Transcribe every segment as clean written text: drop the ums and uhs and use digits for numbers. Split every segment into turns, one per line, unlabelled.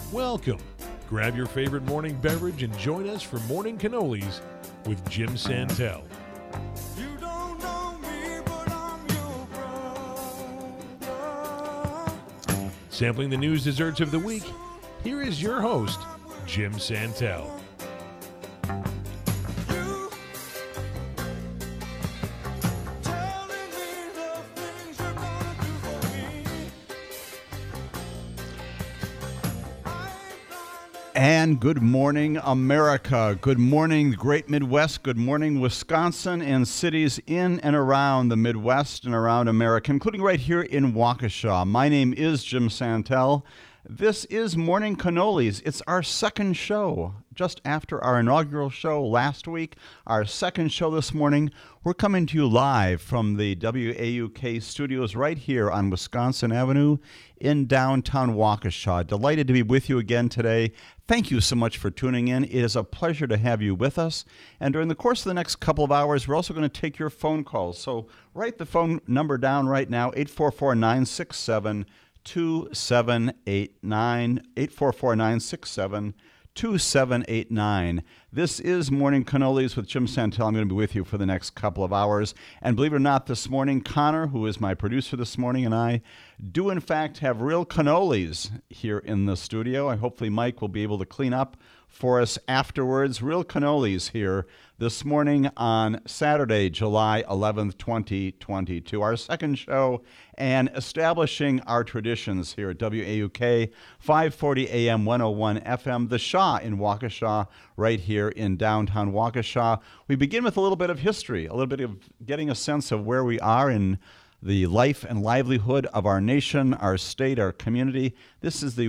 Welcome. Grab your favorite morning beverage and join us for Morning Cannolis with Jim Santel.
You don't know me, but I'm your brother.
Sampling the news desserts of the week, here is your host, Jim Santel.
You telling me the things you're gonna do for me.
And good morning, America. Good morning, the great Midwest. Good morning, Wisconsin and cities in and around the Midwest and around America, including right here in Waukesha. My name is Jim Santel. This is Morning Cannolis. It's our second show, just after our inaugural show last week. Our second show this morning. We're coming to you live from the WAUK studios right here on Wisconsin Avenue in downtown Waukesha. Delighted to be with you again today. Thank you so much for tuning in. It is a pleasure to have you with us. And during the course of the next couple of hours, we're also going to take your phone calls. So write the phone number down right now, 844-967-2789, 844-967-2789. This is Morning Cannolis with Jim Santel. I'm going to be with you for the next couple of hours. And believe it or not, this morning, Connor, who is my producer this morning, and I do, in fact, have real cannolis here in the studio. Hopefully Mike will be able to clean up for us afterwards. Real cannolis here this morning on Saturday, July 11th, 2022. Our second show and establishing our traditions here at WAUK, 540 AM, 101 FM, The Shaw in Waukesha, right here in downtown Waukesha. We begin with a little bit of history, a little bit of getting a sense of where we are in the life and livelihood of our nation, our state, our community. This is the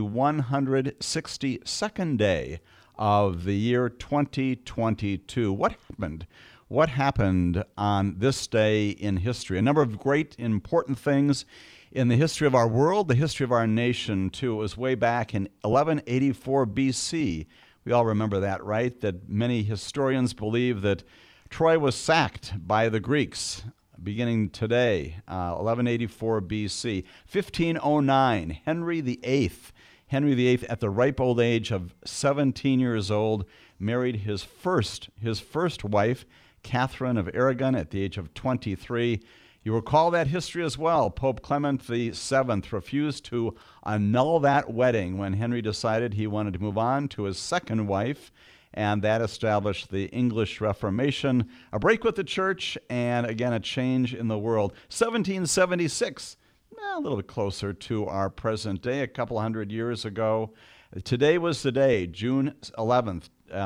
162nd day of the year 2022. What happened? What happened on this day in history? A number of great, important things in the history of our world, the history of our nation, too. It was way back in 1184 BC. We all remember that, right? That many historians believe that Troy was sacked by the Greeks beginning today, 1184 BC. 1509, Henry VIII, at the ripe old age of 17 years old, married his first wife, Catherine of Aragon, at the age of 23. You recall that history as well. Pope Clement VII refused to annul that wedding when Henry decided he wanted to move on to his second wife, and that established the English Reformation, a break with the church, and again, a change in the world. 1776, a little bit closer to our present day, a couple hundred years ago. Today was the day, June 11th,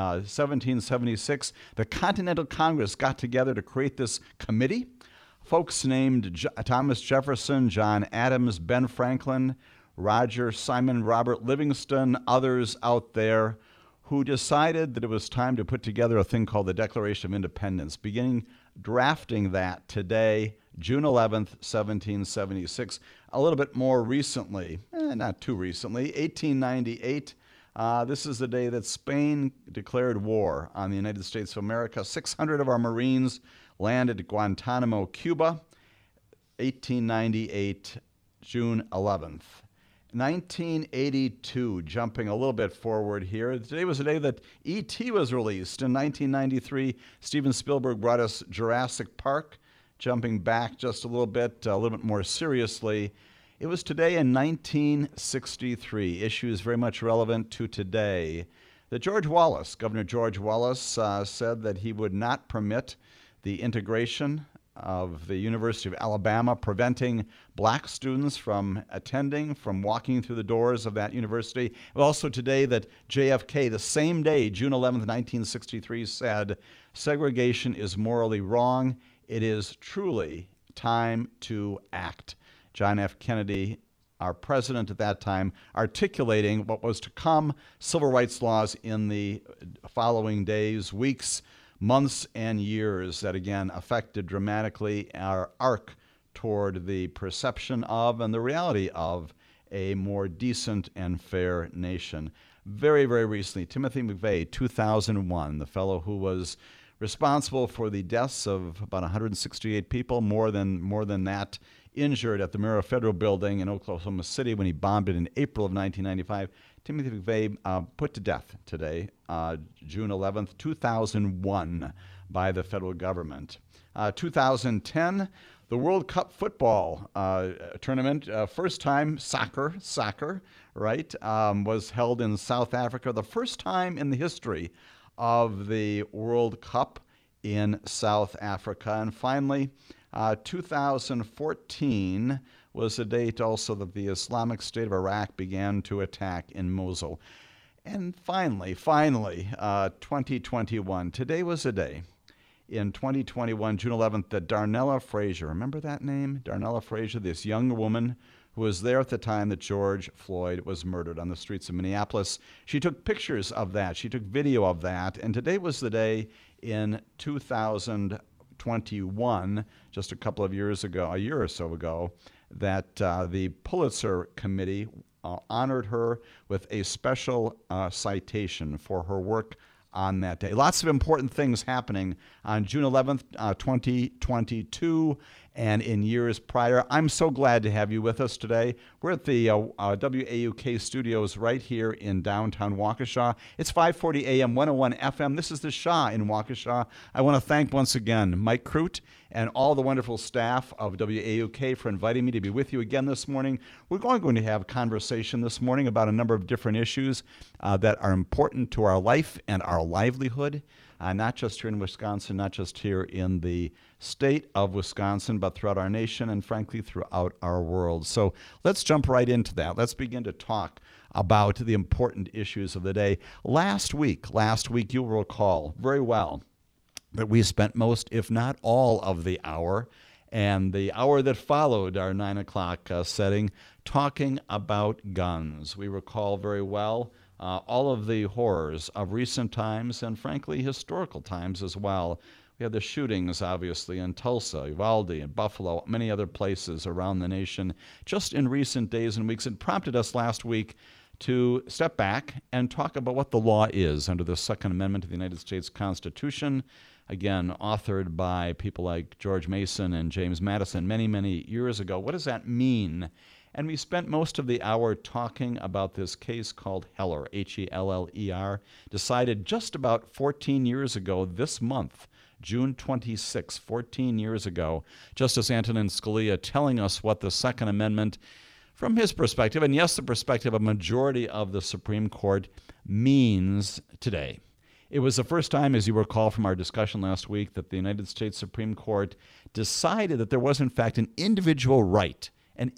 1776. The Continental Congress got together to create this committee. Folks named Thomas Jefferson, John Adams, Ben Franklin, Roger Simon, Robert Livingston, others out there, who decided that it was time to put together a thing called the Declaration of Independence, beginning drafting that today, June 11th, 1776. A little bit more recently, not too recently, 1898, this is the day that Spain declared war on the United States of America. 600 of our Marines landed at Guantanamo, Cuba, 1898, June 11th. 1982, jumping a little bit forward here. Today was the day that E.T. was released. In 1993, Steven Spielberg brought us Jurassic Park. Jumping back just a little bit more seriously, it was today in 1963, issues very much relevant to today, that Governor George Wallace, said that he would not permit the integration of the University of Alabama, preventing black students from attending, from walking through the doors of that university. Also today that JFK, the same day, June 11th, 1963, said, segregation is morally wrong. It is truly time to act. John F. Kennedy, our president at that time, articulating what was to come, civil rights laws in the following days, weeks, months, and years that, again, affected dramatically our arc toward the perception of and the reality of a more decent and fair nation. Very, very recently, Timothy McVeigh, 2001, the fellow who was responsible for the deaths of about 168 people, more than that, injured at the Murrah Federal Building in Oklahoma City when he bombed it in April of 1995. Timothy McVeigh put to death today, June 11th, 2001, by the federal government. 2010, the World Cup football tournament, first time soccer, right, was held in South Africa. The first time in the history of the World Cup in South Africa. And finally, 2014 was the date also that the Islamic State of Iraq began to attack in Mosul. And finally, 2021. Today was a day in 2021, June 11th, that Darnella Frazier, remember that name? Darnella Frazier, this young woman who was there at the time that George Floyd was murdered on the streets of Minneapolis. She took pictures of that. She took video of that. And today was the day in 2021, just a couple of years ago, a year or so ago, that the Pulitzer Committee honored her with a special citation for her work on that day. Lots of important things happening on June 11th, 2022, and in years prior. I'm so glad to have you with us today. We're at the WAUK studios right here in downtown Waukesha. It's 540 AM, 101 FM. This is the Shah in Waukesha. I want to thank once again Mike Crute and all the wonderful staff of WAUK for inviting me to be with you again this morning. We're going to have a conversation this morning about a number of different issues that are important to our life and our livelihood, not just here in Wisconsin, not just here in the state of Wisconsin, but throughout our nation and, frankly, throughout our world. So let's jump right into that. Let's begin to talk about the important issues of the day. Last week, you'll recall very well that we spent most, if not all, of the hour and the hour that followed our 9 o'clock setting talking about guns. We recall very well all of the horrors of recent times and, frankly, historical times as well. We had the shootings, obviously, in Tulsa, Uvalde, and Buffalo, many other places around the nation just in recent days and weeks. It prompted us last week to step back and talk about what the law is under the Second Amendment to the United States Constitution, again, authored by people like George Mason and James Madison many, many years ago. What does that mean? And we spent most of the hour talking about this case called Heller, Heller, decided just about 14 years ago this month, June 26, 14 years ago. Justice Antonin Scalia telling us what the Second Amendment, from his perspective, and yes, the perspective of a majority of the Supreme Court, means today. It was the first time, as you recall from our discussion last week, that the United States Supreme Court decided that there was, in fact, an individual right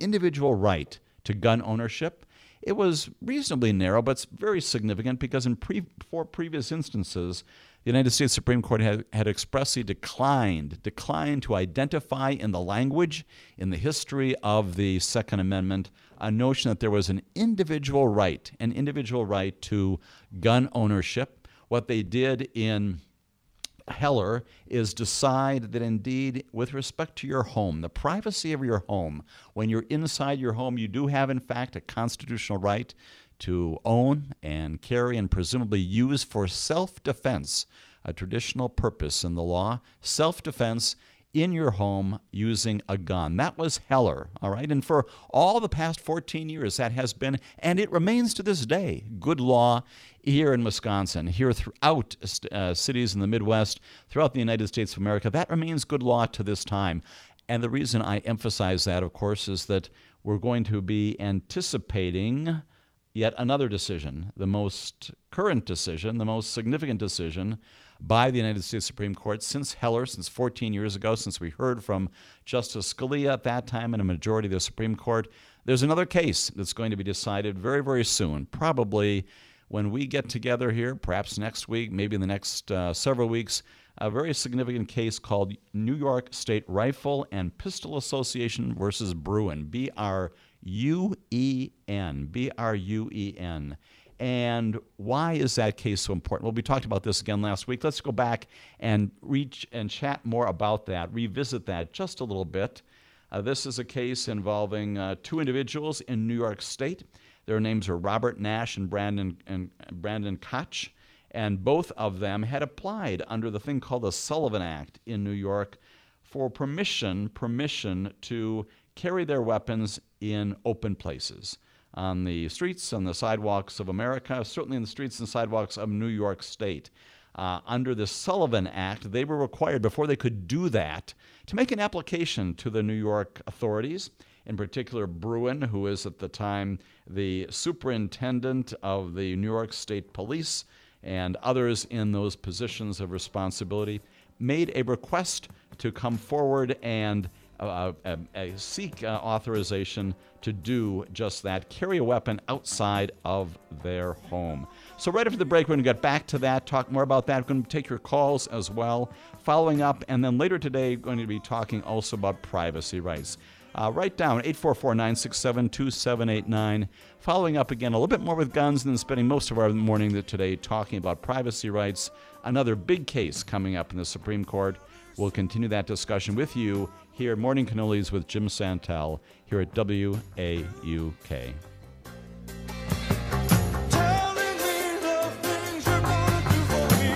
to gun ownership. It was reasonably narrow, but it's very significant because in four previous instances, the United States Supreme Court had expressly declined to identify in the language, in the history of the Second Amendment, a notion that there was an individual right to gun ownership. What they did in Heller is decide that indeed, with respect to your home, the privacy of your home, when you're inside your home, you do have, in fact, a constitutional right to own and carry and presumably use for self-defense, a traditional purpose in the law, self-defense in your home using a gun. That was Heller, all right? And for all the past 14 years, that has been, and it remains to this day, good law here in Wisconsin, here throughout cities in the Midwest, throughout the United States of America. That remains good law to this time. And the reason I emphasize that, of course, is that we're going to be anticipating yet another decision, the most current decision, the most significant decision by the United States Supreme Court since Heller, since 14 years ago, since we heard from Justice Scalia at that time and a majority of the Supreme Court. There's another case that's going to be decided very, very soon, probably when we get together here, perhaps next week, maybe in the next several weeks, a very significant case called New York State Rifle and Pistol Association versus Bruen, B-R-U-E-N. And why is that case so important? Well, we talked about this again last week. Let's go back and chat more about that, revisit that just a little bit. This is a case involving two individuals in New York State. Their names are Robert Nash and Brandon Koch, and both of them had applied under the thing called the Sullivan Act in New York for permission to carry their weapons in open places. on the streets and the sidewalks of America, certainly in the streets and sidewalks of New York State. Under the Sullivan Act, they were required, before they could do that, to make an application to the New York authorities, in particular Bruen, who is at the time the superintendent of the New York State Police, and others in those positions of responsibility, made a request to come forward and seek authorization to do just that, carry a weapon outside of their home. So right after the break, we're going to get back to that, talk more about that. We're going to take your calls as well, following up, and then later today, going to be talking also about privacy rights. Write down 844-967-2789. Following up again a little bit more with guns, and then spending most of our morning today talking about privacy rights. Another big case coming up in the Supreme Court. We'll continue that discussion with you here at Morning Cannolis with Jim Santel here at WAUK.
Telling me the things you're gonna do for me.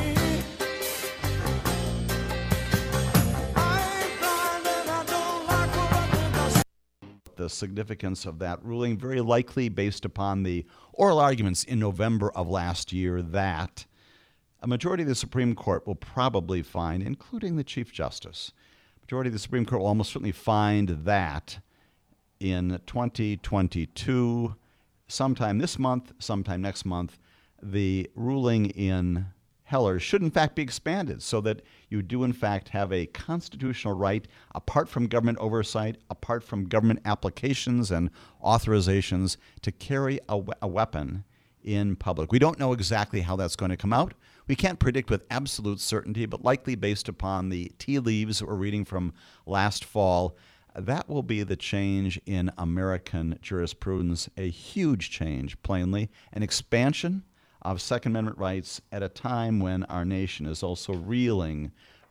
I ain't blind and I don't like what I think I see.
The significance of that ruling, very likely based upon the oral arguments in November of last year, that a majority of the Supreme Court will probably find, including the Chief Justice, majority of the Supreme Court will almost certainly find that in 2022, sometime this month, sometime next month, the ruling in Heller should in fact be expanded so that you do in fact have a constitutional right, apart from government oversight, apart from government applications and authorizations, to carry a weapon in public. We don't know exactly how that's going to come out. We can't predict with absolute certainty, but likely based upon the tea leaves that we're reading from last fall, that will be the change in American jurisprudence, a huge change, plainly, an expansion of Second Amendment rights at a time when our nation is also reeling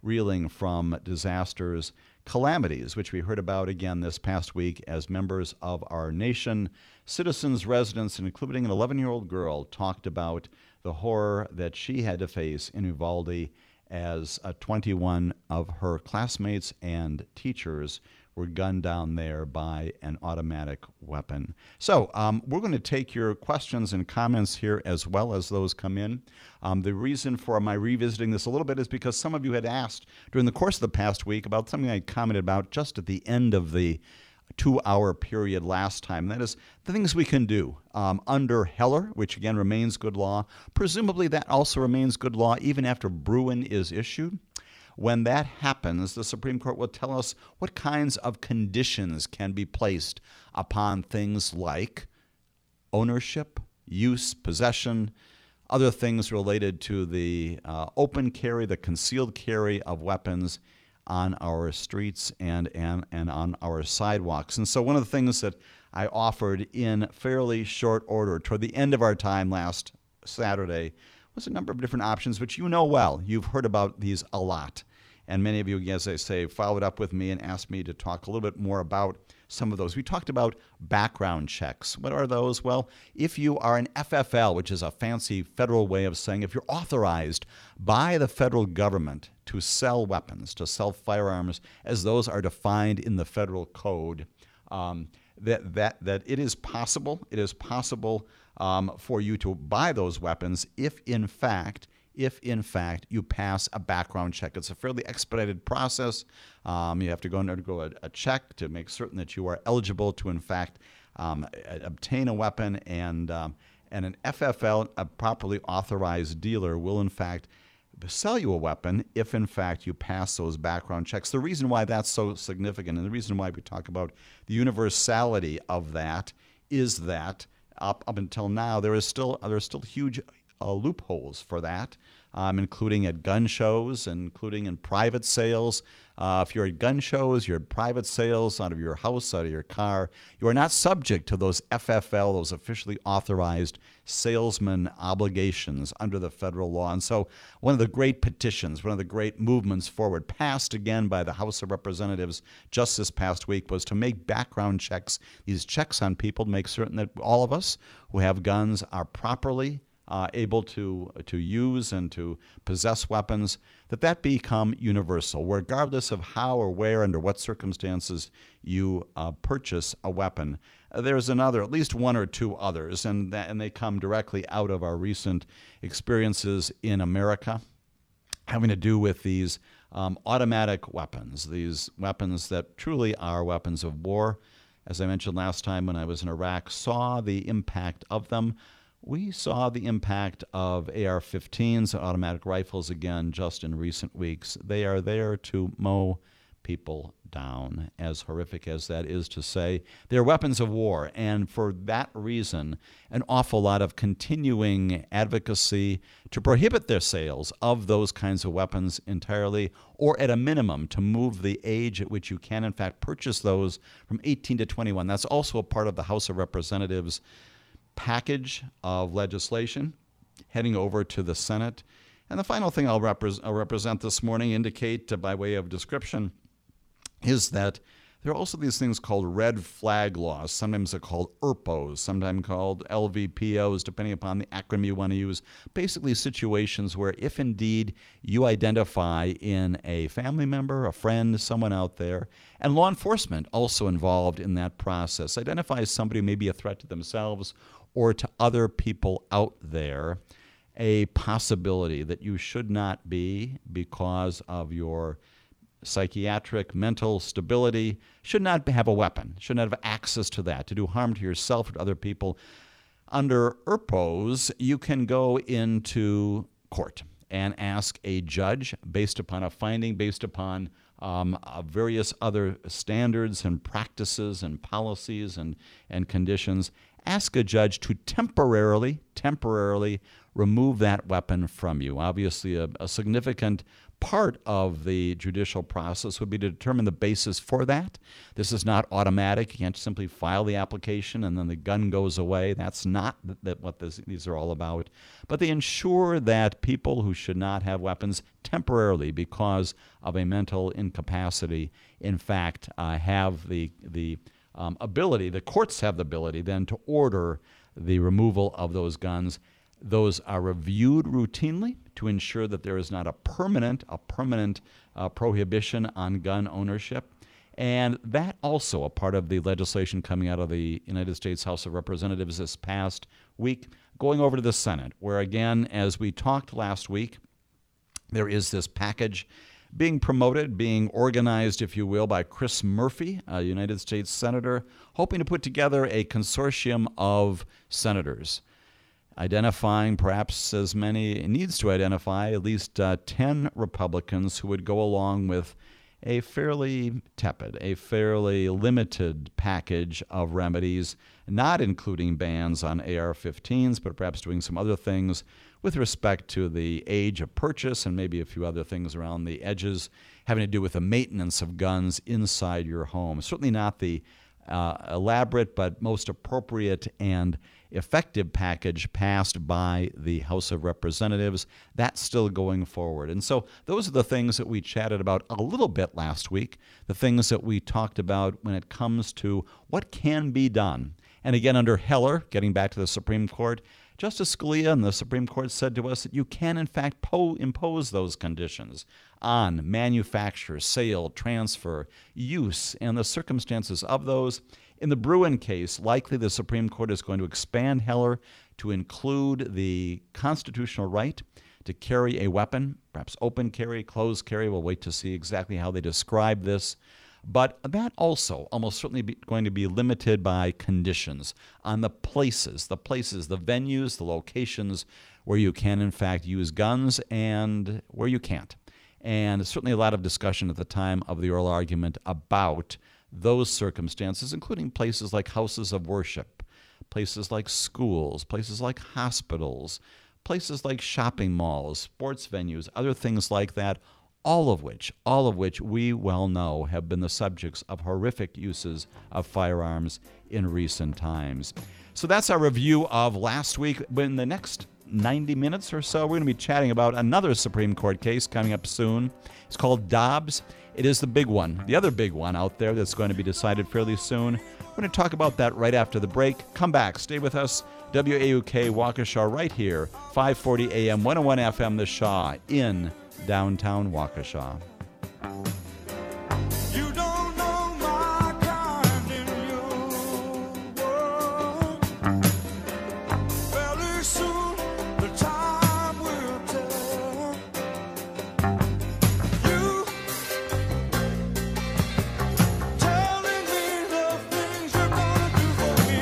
from disasters, calamities, which we heard about again this past week as members of our nation, citizens, residents, including an 11-year-old girl, talked about the horror that she had to face in Uvalde as 21 of her classmates and teachers were gunned down there by an automatic weapon. So we're going to take your questions and comments here as well as those come in. The reason for my revisiting this a little bit is because some of you had asked during the course of the past week about something I commented about just at the end of the 2-hour period last time. That is the things we can do under Heller, which again remains good law. Presumably that also remains good law even after Bruen is issued. When that happens, the Supreme Court will tell us what kinds of conditions can be placed upon things like ownership, use, possession, other things related to the open carry, the concealed carry of weapons on our streets and on our sidewalks. And so one of the things that I offered in fairly short order toward the end of our time last Saturday was a number of different options, which you know well. You've heard about these a lot. And many of you, as I say, followed up with me and asked me to talk a little bit more about some of those. We talked about background checks. What are those? Well, if you are an FFL, which is a fancy federal way of saying if you're authorized by the federal government to sell weapons, to sell firearms, as those are defined in the federal code, that it is possible. It is possible for you to buy those weapons if in fact you pass a background check. It's a fairly expedited process. You have to go undergo a check to make certain that you are eligible to in fact obtain a weapon, and an FFL, a properly authorized dealer, will in fact sell you a weapon if in fact you pass those background checks. The reason why that's so significant, and the reason why we talk about the universality of that, is that up until now there are still huge loopholes for that, including at gun shows, including in private sales. If you're at gun shows, you're at private sales out of your house, out of your car, you are not subject to those FFL, those officially authorized salesman obligations under the federal law. And so one of the great petitions, one of the great movements forward, passed again by the House of Representatives just this past week, was to make background checks, these checks on people, to make certain that all of us who have guns are properly able to use and to possess weapons, that become universal, regardless of how or where, under what circumstances you purchase a weapon. There's at least one or two others, and they come directly out of our recent experiences in America, having to do with these automatic weapons, these weapons that truly are weapons of war. As I mentioned last time when I was in Iraq, saw the impact of them. We saw the impact of AR-15s, automatic rifles, again, just in recent weeks. They are there to mow people down, as horrific as that is to say. They're weapons of war, and for that reason, an awful lot of continuing advocacy to prohibit their sales of those kinds of weapons entirely, or at a minimum to move the age at which you can, in fact, purchase those from 18 to 21. That's also a part of the House of Representatives package of legislation heading over to the Senate. And the final thing I'll represent this morning, indicate by way of description, is that there are also these things called red flag laws. Sometimes they're called ERPOs, sometimes called LVPOs, depending upon the acronym you want to use. Basically situations where if indeed you identify in a family member, a friend, someone out there, and law enforcement also involved in that process, identifies somebody who may be a threat to themselves or to other people out there, a possibility that you should not be because of your psychiatric, mental stability, should not have a weapon, should not have access to that, to do harm to yourself or to other people. Under ERPOs, you can go into court and ask a judge, based upon a finding, based upon various other standards and practices and policies and conditions, ask a judge to temporarily remove that weapon from you. Obviously, a significant part of the judicial process would be to determine the basis for that. This is not automatic. You can't simply file the application and then the gun goes away. That's not what these are all about. But they ensure that people who should not have weapons temporarily because of a mental incapacity, in fact, have the ability, the courts have the ability then to order the removal of those guns. Those are reviewed routinely to ensure that there is not a permanent prohibition on gun ownership. And that also a part of the legislation coming out of the United States House of Representatives this past week, going over to the Senate, where again, as we talked last week, there is this package being promoted, being organized, if you will, by Chris Murphy, a United States senator, hoping to put together a consortium of senators, identifying perhaps as many, it needs to identify at least 10 Republicans who would go along with a fairly tepid, a fairly limited package of remedies, not including bans on AR-15s, but perhaps doing some other things with respect to the age of purchase and maybe a few other things around the edges having to do with the maintenance of guns inside your home. Certainly not the elaborate but most appropriate and effective package passed by the House of Representatives. That's still going forward. And so those are the things that we chatted about a little bit last week, the things that we talked about when it comes to what can be done. And again, under Heller, getting back to the Supreme Court, Justice Scalia and the Supreme Court said to us that you can, in fact, impose those conditions on manufacture, sale, transfer, use, and the circumstances of those. In the Bruen case, likely the Supreme Court is going to expand Heller to include the constitutional right to carry a weapon, perhaps open carry, closed carry. We'll wait to see exactly how they describe this. But that also almost certainly going to be limited by conditions on the places, the venues, the locations where you can, in fact, use guns and where you can't. And certainly a lot of discussion at the time of the oral argument about those circumstances, including places like houses of worship, places like schools, places like hospitals, places like shopping malls, sports venues, other things like that, all of which we well know have been the subjects of horrific uses of firearms in recent times. So that's our review of last week. In the next 90 minutes or so, we're going to be chatting about another Supreme Court case coming up soon. It's called Dobbs. It is the big one, the other big one out there that's going to be decided fairly soon. We're going to talk about that right after the break. Come back. Stay with us. WAUK Waukesha right here, 540 AM, 101 FM, The Shaw in downtown Waukesha.
You don't know my kind in your world. Very soon the time will tell. You telling me the things you're gonna do for me.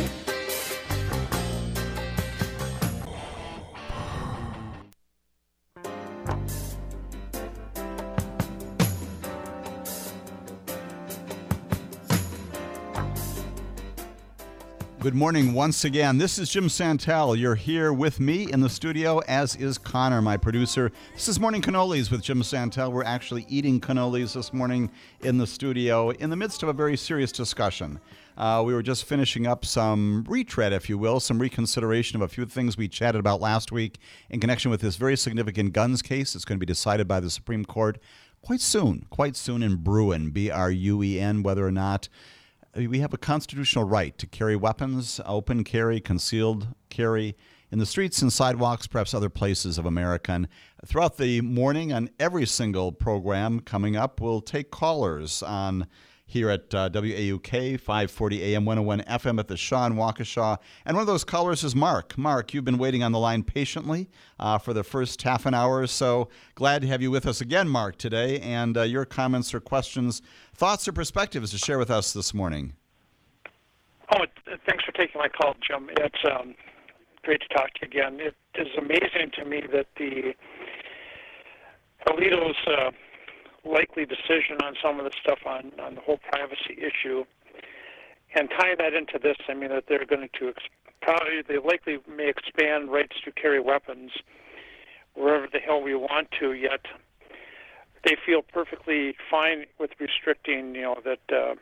Good morning once again. This is Jim Santel. You're here with me in the studio, as is Connor, my producer. This is Morning Cannolis with Jim Santel. We're actually eating cannolis this morning in the studio in the midst of a very serious discussion. We were just finishing up some retread, if you will, some reconsideration of a few things we chatted about last week in connection with this very significant guns case. It's going to be decided by the Supreme Court quite soon in Bruin, B-R-U-E-N, whether or not we have a constitutional right to carry weapons, open carry, concealed carry in the streets and sidewalks, perhaps other places of America. And throughout the morning on every single program coming up, we'll take callers on here at WAUK, 540 AM, 101 FM at the Shaw in Waukesha. And one of those callers is Mark. Mark, you've been waiting on the line patiently for the first half an hour or so. Glad to have you with us again, Mark, today. And your comments or questions, thoughts or perspectives to share with us this morning.
Oh, thanks for taking my call, Jim. It's great to talk to you again. It is amazing to me that the Alito's likely decision on some of the stuff on the whole privacy issue, and tie that into this, I mean, that they're going to they likely may expand rights to carry weapons wherever the hell we want to, yet they feel perfectly fine with restricting, that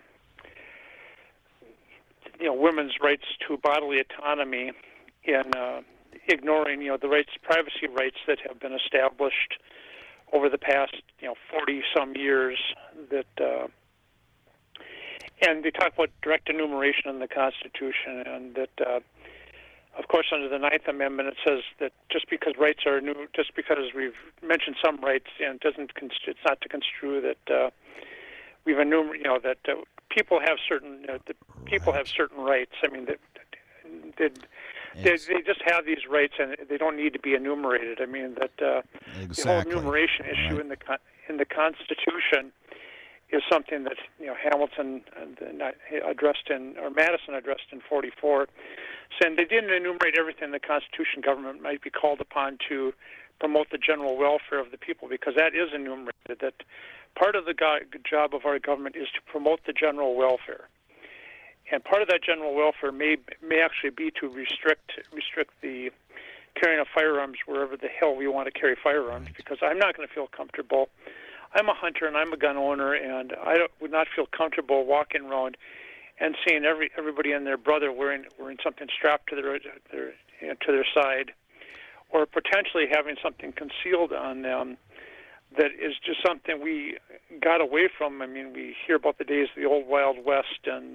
women's rights to bodily autonomy and ignoring, the privacy rights that have been established over the past, 40-some years. And they talk about direct enumeration in the Constitution, and that, of course, under the Ninth Amendment, it says that just because rights are new, just because we've mentioned some rights, and it's not to construe that we've enumerated, that people have certain, people have certain rights. I mean, they just have these rights, and they don't need to be enumerated. I mean, that the whole enumeration issue in the Constitution is something that Hamilton addressed Madison addressed in '44, saying they didn't enumerate everything in the Constitution. Government might be called upon to promote the general welfare of the people, because that is enumerated. That part of the job of our government is to promote the general welfare. And part of that general welfare may actually be to restrict the carrying of firearms wherever the hell we want to carry firearms, because I'm not going to feel comfortable. I'm a hunter and I'm a gun owner, and I would not feel comfortable walking around and seeing everybody and their brother wearing something strapped to their side, or potentially having something concealed on them. That is just something we got away from. I mean, we hear about the days of the old Wild West, and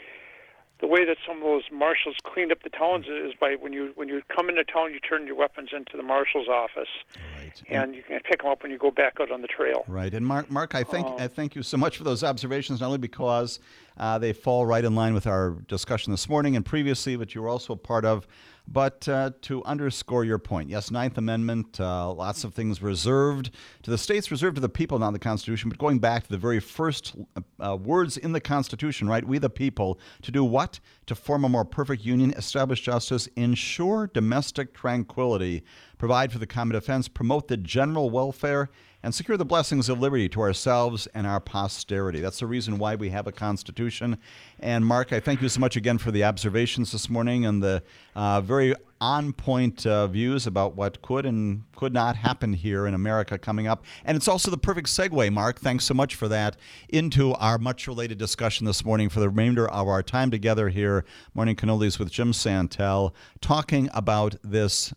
the way that some of those marshals cleaned up the towns is by when you come into town, you turn your weapons into the marshal's office, right, and you can pick them up when you go back out on the trail.
Right. And Mark, I thank you so much for those observations, not only because they fall right in line with our discussion this morning and previously, but you were also a part of, but to underscore your point. Yes, Ninth Amendment, lots of things reserved to the states, reserved to the people, not the Constitution, but going back to the very first words in the Constitution, right? We the people, to do what? To form a more perfect union, establish justice, ensure domestic tranquility, provide for the common defense, promote the general welfare, and secure the blessings of liberty to ourselves and our posterity. That's the reason why we have a Constitution. And Mark, I thank you so much again for the observations this morning and the very on-point views about what could and could not happen here in America coming up. And it's also the perfect segue, Mark, thanks so much for that, into our much-related discussion this morning for the remainder of our time together here, Morning Cannolis with Jim Santel, talking about this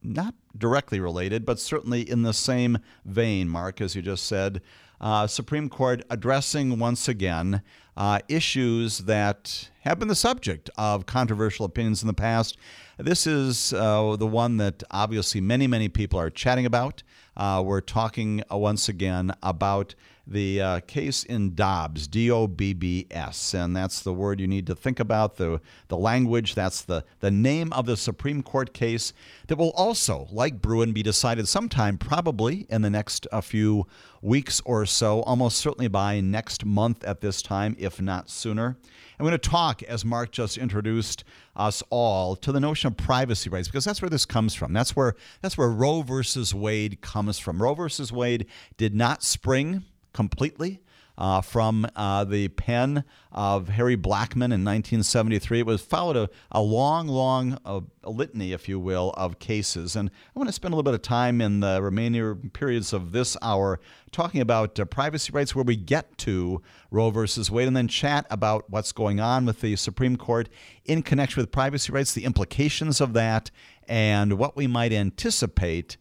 not directly related, but certainly in the same vein, Mark, as you just said. Supreme Court addressing once again issues that have been the subject of controversial opinions in the past. This is the one that obviously many, many people are chatting about. We're talking once again about the case in Dobbs, D-O-B-B-S, and that's the word you need to think about, the language. That's the name of the Supreme Court case that will also, like Bruen, be decided sometime probably in the next few weeks or so, almost certainly by next month at this time, if not sooner. I'm going to talk, as Mark just introduced us all, to the notion of privacy rights, because that's where this comes from. That's where Roe versus Wade comes from. Roe versus Wade did not spring completely from the pen of Harry Blackmun in 1973. It was followed a long litany, if you will, of cases. And I want to spend a little bit of time in the remaining periods of this hour talking about privacy rights, where we get to Roe versus Wade, and then chat about what's going on with the Supreme Court in connection with privacy rights, the implications of that, and what we might anticipate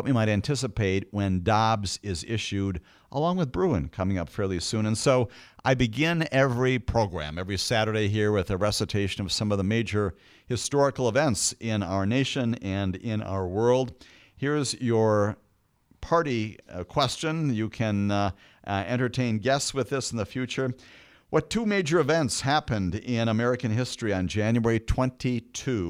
when Dobbs is issued, along with Bruen coming up fairly soon. And so I begin every program, every Saturday here, with a recitation of some of the major historical events in our nation and in our world. Here's your party question. You can entertain guests with this in the future. What two major events happened in American history on January 22,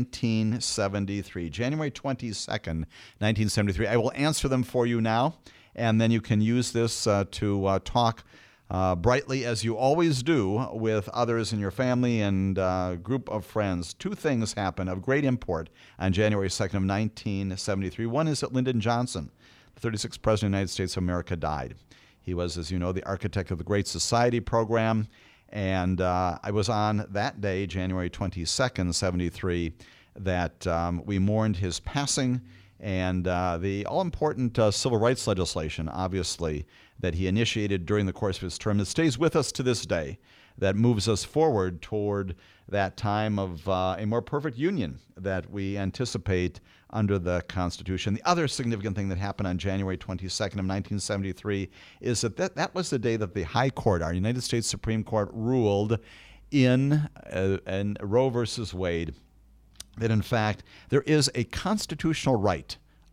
1973? January 22nd, 1973. I will answer them for you now, and then you can use this to talk brightly, as you always do, with others in your family and group of friends. Two things happened of great import on January 2nd of 1973. One is that Lyndon Johnson, the 36th President of the United States of America, died. He was, as you know, the architect of the Great Society program, and I was on that day, January 22nd, 73, that we mourned his passing, and the all-important civil rights legislation, obviously, that he initiated during the course of his term that stays with us to this day, that moves us forward toward that time of a more perfect union that we anticipate under the Constitution. The other significant thing that happened on January 22nd of 1973 is that was the day that the High Court, our United States Supreme Court, ruled in Roe versus Wade that, in fact, there is a constitutional right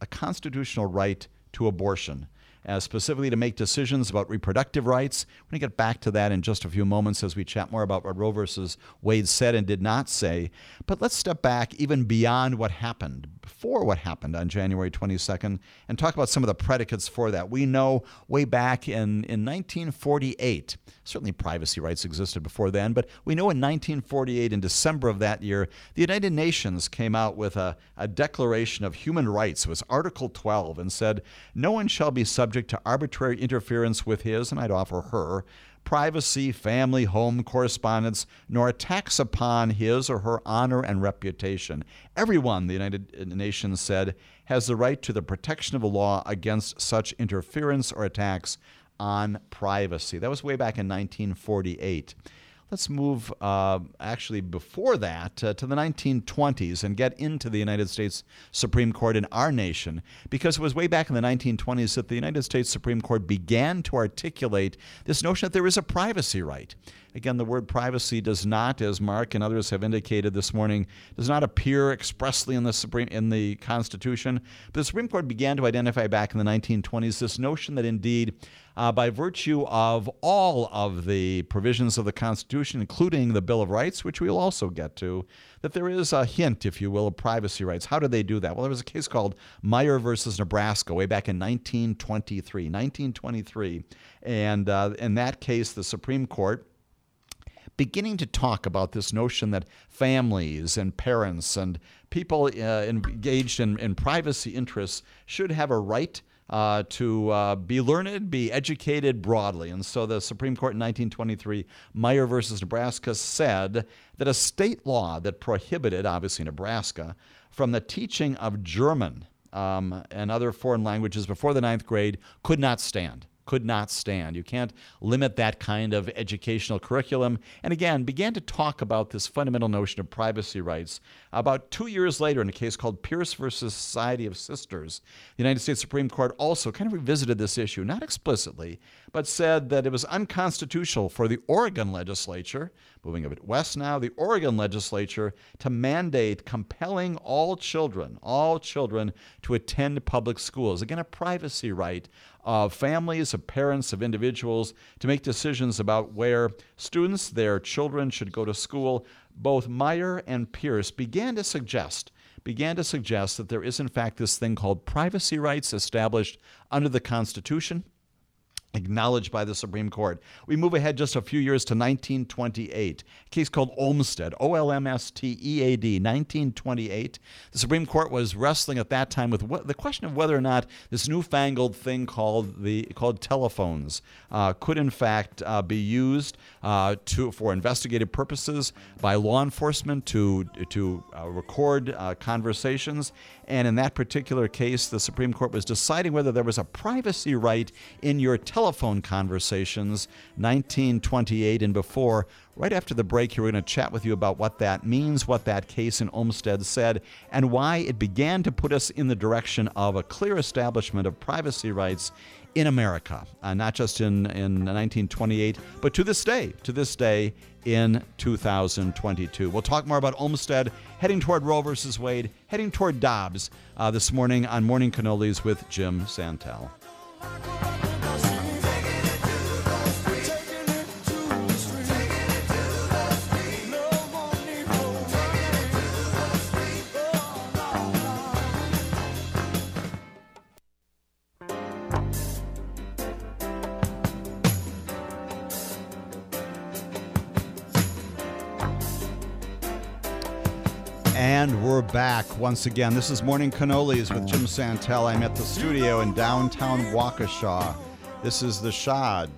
to abortion, specifically to make decisions about reproductive rights. We're going to get back to that in just a few moments as we chat more about what Roe versus Wade said and did not say. But let's step back even beyond what happened, before what happened on January 22nd, and talk about some of the predicates for that. We know way back in 1948, certainly privacy rights existed before then, but we know in 1948, in December of that year, the United Nations came out with a Declaration of Human Rights. It was Article 12, and said, "No one shall be subject to arbitrary interference with his," and I'd offer her, "privacy, family, home, correspondence, nor attacks upon his or her honor and reputation. Everyone," the United Nations said, "has the right to the protection of the law against such interference or attacks on privacy." That was way back in 1948. Let's move actually before that to the 1920s and get into the United States Supreme Court in our nation, because it was way back in the 1920s that the United States Supreme Court began to articulate this notion that there is a privacy right. Again, the word privacy does not, as Mark and others have indicated this morning, does not appear expressly in the Constitution. But the Supreme Court began to identify back in the 1920s this notion that indeed, by virtue of all of the provisions of the Constitution, including the Bill of Rights, which we'll also get to, that there is a hint, if you will, of privacy rights. How did they do that? Well, there was a case called Meyer versus Nebraska way back in 1923. And in that case, the Supreme Court, beginning to talk about this notion that families and parents and people engaged in privacy interests should have a right to be learned, be educated broadly. And so the Supreme Court in 1923, Meyer versus Nebraska, said that a state law that prohibited, obviously Nebraska, from the teaching of German and other foreign languages before the 9th grade could not stand. could not stand. You can't limit that kind of educational curriculum. And again, began to talk about this fundamental notion of privacy rights. About 2 years later, in a case called Pierce versus Society of Sisters, the United States Supreme Court also kind of revisited this issue, not explicitly, but said that it was unconstitutional for the Oregon legislature, moving a bit west now, the Oregon legislature to mandate compelling all children to attend public schools. Again, a privacy right of families, of parents, of individuals to make decisions about where students, their children, should go to school. Both Meyer and Pierce began to suggest that there is in fact this thing called privacy rights established under the Constitution, acknowledged by the Supreme Court. We move ahead just a few years to 1928, a case called Olmstead, Olmstead, 1928. The Supreme Court was wrestling at that time with the question of whether or not this newfangled thing called telephones could in fact be used for investigative purposes by law enforcement to record conversations. And in that particular case, the Supreme Court was deciding whether there was a privacy right in your telephone conversations, 1928 and before. Right after the break here, we're going to chat with you about what that means, what that case in Olmstead said, and why it began to put us in the direction of a clear establishment of privacy rights in America, not just in 1928, but to this day in 2022. We'll talk more about Olmstead, heading toward Roe versus Wade, heading toward Dobbs this morning on Morning Cannolis with Jim Santel. And we're back once again. This is Morning Cannolis with Jim Santel. I'm at the studio in downtown Waukesha. This is the Shaw,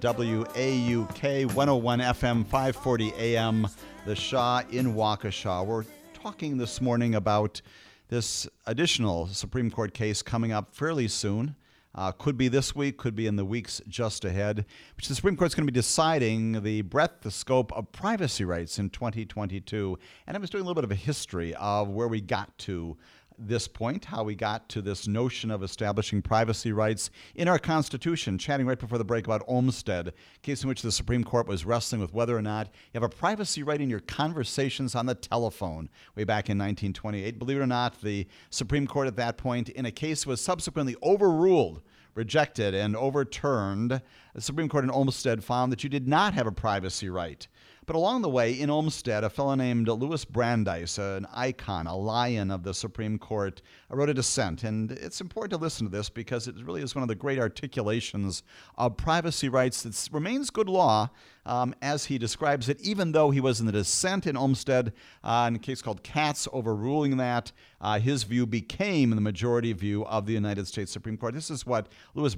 WAUK 101 FM, 540 AM, the Shaw in Waukesha. We're talking this morning about this additional Supreme Court case coming up fairly soon. Could be this week, could be in the weeks just ahead, which the Supreme Court's going to be deciding the breadth, the scope of privacy rights in 2022. And I was doing a little bit of a history of where we got to this point, how we got to this notion of establishing privacy rights in our Constitution, chatting right before the break about Olmstead, a case in which the Supreme Court was wrestling with whether or not you have a privacy right in your conversations on the telephone way back in 1928. Believe it or not, the Supreme Court at that point, in a case was subsequently overruled, rejected, and overturned. The Supreme Court in Olmstead found that you did not have a privacy right. But along the way, in Olmstead, a fellow named Louis Brandeis, an icon, a lion of the Supreme Court, wrote a dissent. And it's important to listen to this because it really is one of the great articulations of privacy rights that remains good law, as he describes it, even though he was in the dissent in Olmstead, in a case called Katz, overruling that. His view became the majority view of the United States Supreme Court. This is what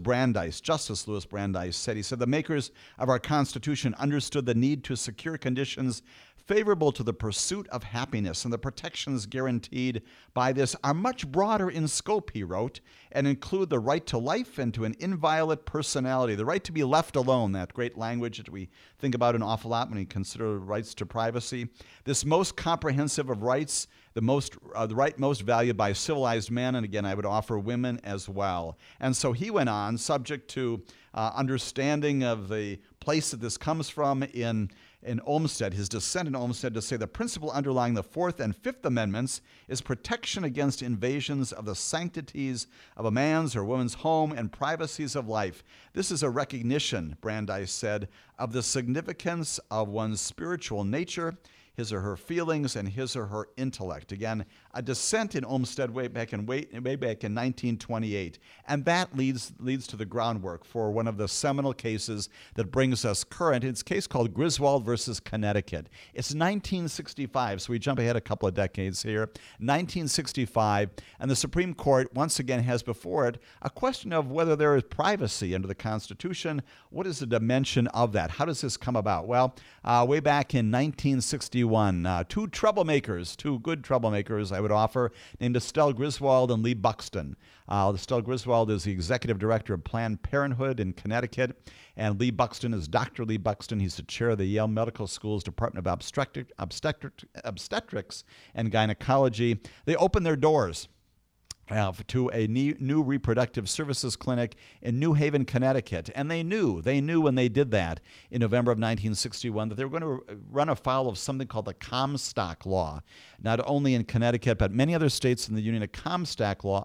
Justice Louis Brandeis said. He said, "The makers of our Constitution understood the need to secure conditions favorable to the pursuit of happiness, and the protections guaranteed by this are much broader in scope," he wrote, "and include the right to life and to an inviolate personality, the right to be left alone," that great language that we think about an awful lot when we consider rights to privacy. "This most comprehensive of rights, the right most valued by civilized men," and again, I would offer women as well. And so he went on, subject to understanding of the place that this comes from in Olmstead, his dissent in Olmstead, to say the principle underlying the Fourth and Fifth Amendments is protection against invasions of the sanctities of a man's or woman's home and privacies of life. This is a recognition, Brandeis said, of the significance of one's spiritual nature, his or her feelings, and his or her intellect. Again, a dissent in Olmstead way back in 1928. And that leads to the groundwork for one of the seminal cases that brings us current. It's a case called Griswold versus Connecticut. It's 1965, so we jump ahead a couple of decades here. 1965, and the Supreme Court once again has before it a question of whether there is privacy under the Constitution. What is the dimension of that? How does this come about? Well, way back in 1965, 1961. Two good troublemakers, I would offer, named Estelle Griswold and Lee Buxton. Estelle Griswold is the executive director of Planned Parenthood in Connecticut, and Lee Buxton is Dr. Lee Buxton. He's the chair of the Yale Medical School's Department of Obstetrics and Gynecology. They opened their doors to a new reproductive services clinic in New Haven, Connecticut. And they knew when they did that in November of 1961 that they were going to run afoul of something called the Comstock Law. Not only in Connecticut, but many other states in the Union, a Comstock law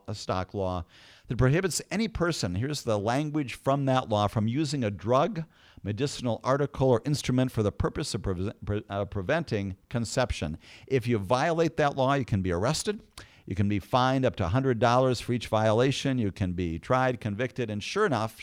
that prohibits any person, here's the language from that law, from using a drug, medicinal article, or instrument for the purpose of preventing conception. If you violate that law, you can be arrested. You can be fined up to $100 for each violation. You can be tried, convicted, and sure enough,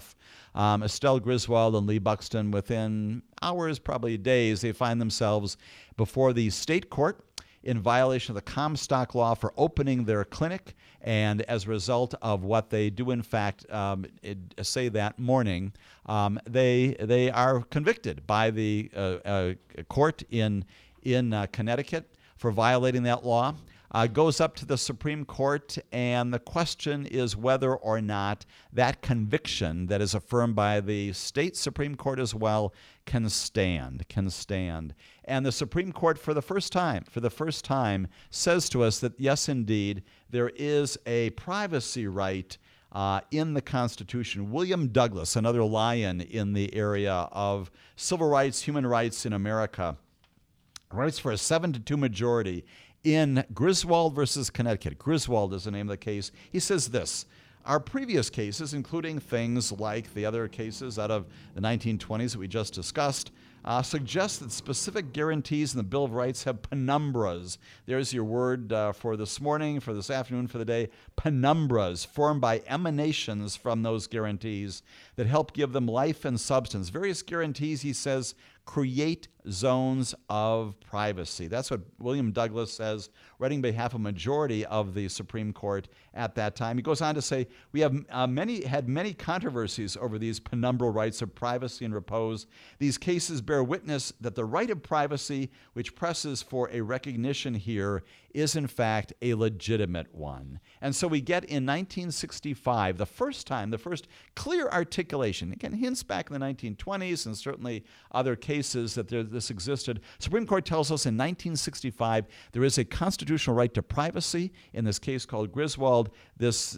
Estelle Griswold and Lee Buxton, within hours, probably days, they find themselves before the state court in violation of the Comstock Law for opening their clinic. And as a result of what they do, in fact, say that morning, they are convicted by the court in Connecticut for violating that law. Goes up to the Supreme Court, and the question is whether or not that conviction that is affirmed by the state Supreme Court as well can stand. And the Supreme Court, for the first time, says to us that, yes, indeed, there is a privacy right in the Constitution. William Douglas, another lion in the area of civil rights, human rights in America, writes for a 7-2 majority in Griswold versus Connecticut. Griswold is the name of the case. He says this: our previous cases, including things like the other cases out of the 1920s that we just discussed, suggest that specific guarantees in the Bill of Rights have penumbras. There's your word for this morning, for this afternoon, for the day. Penumbras formed by emanations from those guarantees that help give them life and substance. Various guarantees, he says, create zones of privacy. That's what William Douglas says, writing on behalf of a majority of the Supreme Court at that time. He goes on to say, we have had many controversies over these penumbral rights of privacy and repose. These cases bear witness that the right of privacy, which presses for a recognition here, is in fact a legitimate one. And so we get in 1965, the first clear articulation, again, hints back in the 1920s and certainly other cases that this existed. Supreme Court tells us in 1965 there is a constitutional right to privacy, in this case called Griswold, this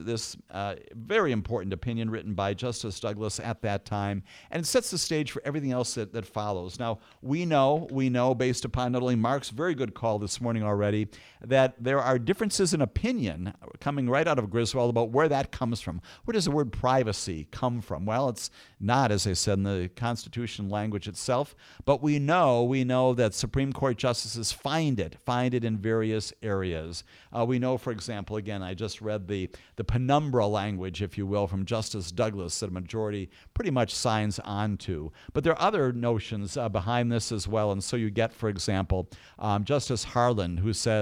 very important opinion written by Justice Douglas at that time, and it sets the stage for everything else that follows. Now, we know based upon not only Mark's very good call this morning already, that there are differences in opinion coming right out of Griswold about where that comes from. Where does the word privacy come from? Well, it's not, as I said, in the Constitution language itself, but we know that Supreme Court justices find it in various areas. We know, for example, again, I just read the penumbra language, if you will, from Justice Douglas that a majority pretty much signs on to. But there are other notions behind this as well, and so you get, for example, Justice Harlan,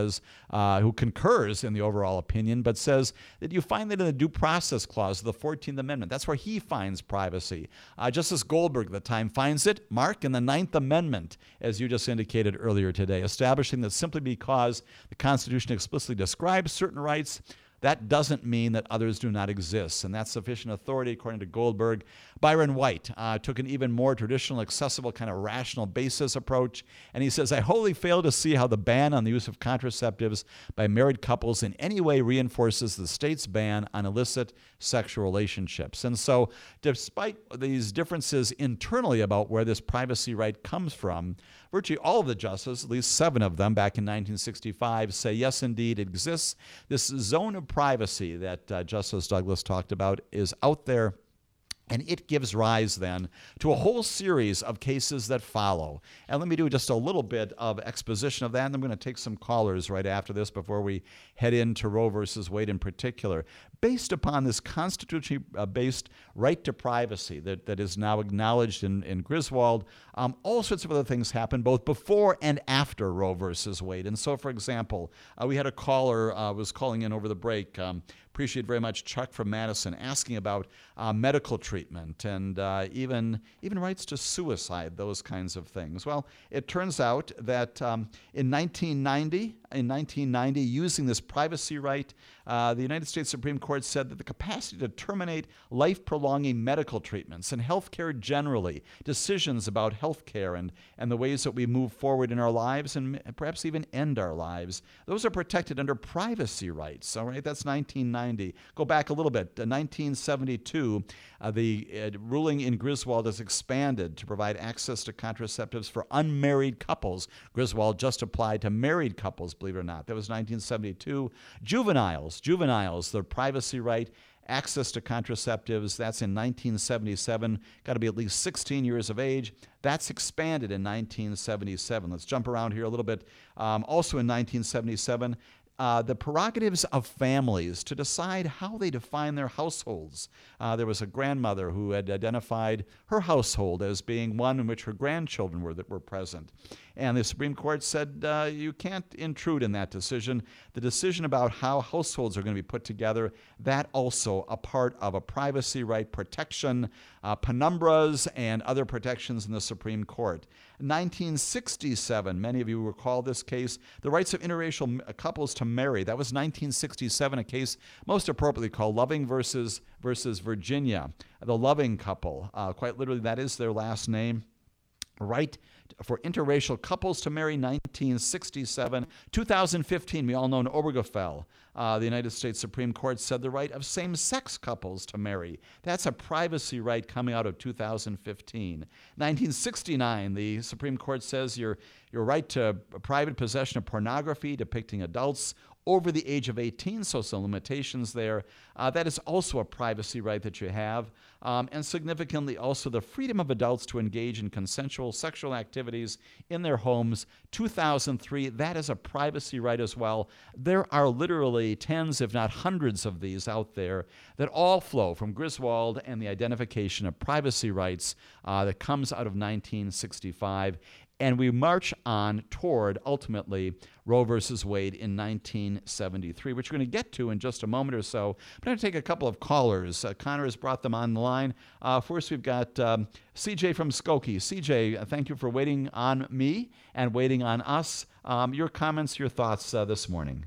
who concurs in the overall opinion, but says that you find that in the Due Process Clause of the 14th Amendment. That's where he finds privacy. Justice Goldberg at the time finds it, Mark, in the 9th Amendment, as you just indicated earlier today, establishing that simply because the Constitution explicitly describes certain rights, that doesn't mean that others do not exist, and that's sufficient authority, according to Goldberg. Byron White took an even more traditional, accessible, kind of rational basis approach, and he says, I wholly fail to see how the ban on the use of contraceptives by married couples in any way reinforces the state's ban on illicit sexual relationships. And so, despite these differences internally about where this privacy right comes from, virtually all of the justices, at least 7 of them back in 1965, say, yes, indeed, it exists. This zone of privacy that Justice Douglas talked about is out there, and it gives rise then to a whole series of cases that follow. And let me do just a little bit of exposition of that, and I'm going to take some callers right after this before we head into Roe versus Wade in particular. Based upon this constitutionally based right to privacy that is now acknowledged in Griswold, all sorts of other things happen both before and after Roe versus Wade. And so, for example, we had a caller was calling in over the break, appreciate very much Chuck from Madison asking about medical treatment and even rights to suicide, those kinds of things. Well, it turns out that in 1990, using this privacy right, the United States Supreme Court said that the capacity to terminate life-prolonging medical treatments and health care generally, decisions about health care and the ways that we move forward in our lives and perhaps even end our lives, those are protected under privacy rights. All right, that's 1990. Go back a little bit. 1972, the ruling in Griswold is expanded to provide access to contraceptives for unmarried couples. Griswold just applied to married couples, believe it or not. That was 1972. Juveniles, the privacy right, access to contraceptives, that's in 1977. Got to be at least 16 years of age. That's expanded in 1977. Let's jump around here a little bit. Also in 1977, the prerogatives of families to decide how they define their households. There was a grandmother who had identified her household as being one in which her grandchildren were present. And the Supreme Court said you can't intrude in that decision. The decision about how households are going to be put together, that also a part of a privacy right protection, penumbras and other protections in the Supreme Court. 1967, many of you recall this case, the rights of interracial couples to marry. That was 1967, a case most appropriately called Loving versus Virginia. The Loving couple, quite literally that is their last name. Right for interracial couples to marry, 1967. 2015, we all know in Obergefell, the United States Supreme Court said the right of same-sex couples to marry. That's a privacy right coming out of 2015. 1969, the Supreme Court says your right to private possession of pornography depicting adults over the age of 18, so some limitations there. That is also a privacy right that you have. And significantly also the freedom of adults to engage in consensual sexual activities in their homes. 2003, that is a privacy right as well. There are literally tens, if not hundreds of these out there that all flow from Griswold and the identification of privacy rights that comes out of 1965. And we march on toward, ultimately, Roe versus Wade in 1973, which we're going to get to in just a moment or so. But I'm going to take a couple of callers. Connor has brought them on the line. First, we've got CJ from Skokie. CJ, thank you for waiting on me and waiting on us. Your comments, your thoughts this morning.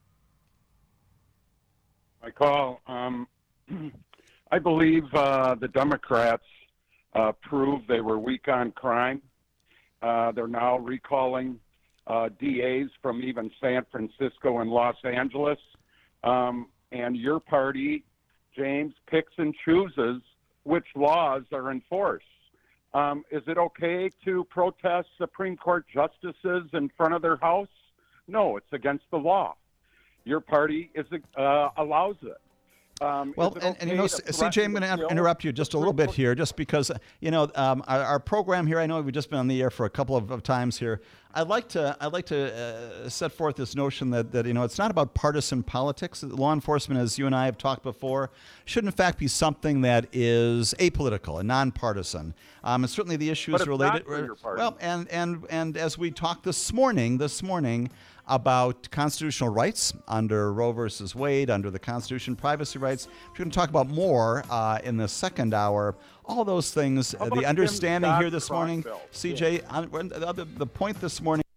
My call. I believe the Democrats proved they were weak on crime. They're now recalling DAs from even San Francisco and Los Angeles. And your party, James, picks and chooses which laws are enforced. Is it okay to protest Supreme Court justices in front of their house? No, it's against the law. Your party allows it.
Well, and you know, CJ, I'm going to interrupt you just a little bit here, just because, you know, our program here, I know we've just been on the air for a couple of times here. I'd like to set forth this notion that, you know, it's not about partisan politics. Law enforcement, as you and I have talked before, should in fact be something that is apolitical and nonpartisan. And certainly the issues related. Well, and as we talked this morning about constitutional rights under Roe versus Wade, under the Constitution, privacy rights. We're going to talk about more in the second hour. All those things, the understanding here this morning, CJ, the point this morning